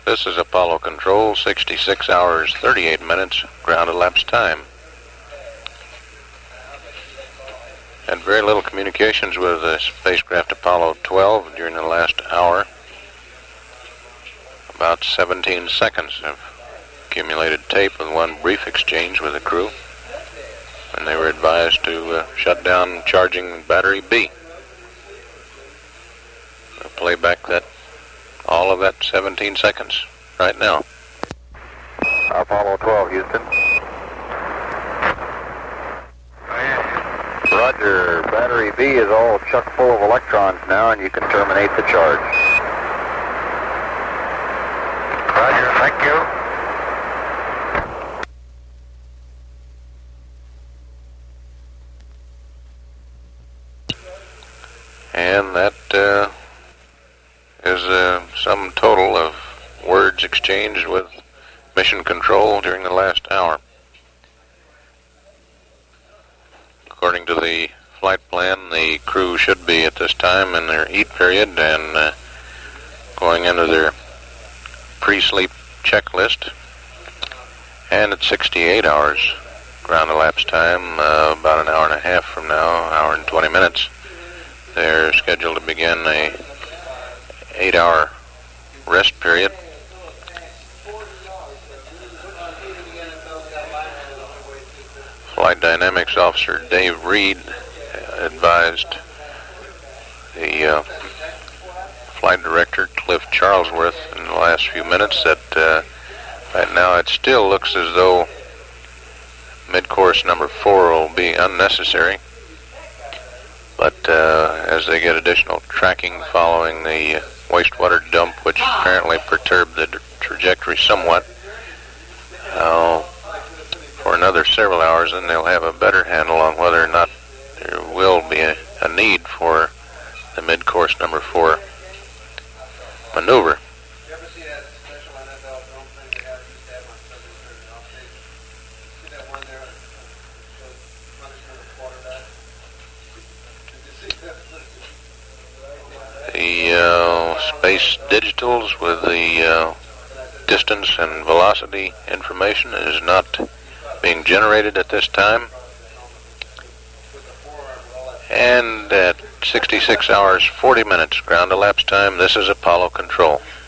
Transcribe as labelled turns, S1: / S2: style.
S1: This is Apollo Control, 66 hours, 38 minutes, ground elapsed time. Had very little communications with the spacecraft Apollo 12 during the last hour. About 17 seconds of accumulated tape with one brief exchange with the crew, and they were advised to shut down charging battery B. We'll play back all of that 17 seconds right now.
S2: Apollo 12, Houston. Roger, battery B is all chock full of electrons now, and you can terminate the charge.
S3: Roger, thank you.
S1: And that is a sum total of words exchanged with Mission Control during the last hour. According to the flight plan, the crew should be at this time in their eat period and going into their pre-sleep checklist. And at 68 hours ground elapsed time, about an hour and a half from now, hour and 20 minutes, they're scheduled to begin a 8-hour rest period. Flight Dynamics Officer Dave Reed advised the Flight Director Cliff Charlesworth in the last few minutes that right now it still looks as though mid-course number 4 will be unnecessary, but as they get additional tracking following the wastewater dump, which apparently perturbed the trajectory somewhat, for another several hours, then they'll have a better handle on whether or not there will be a need for the mid-course number 4 maneuver. The space digitals with the distance and velocity information is not being generated at this time. And at 66 hours 40 minutes ground elapsed time, this is Apollo Control.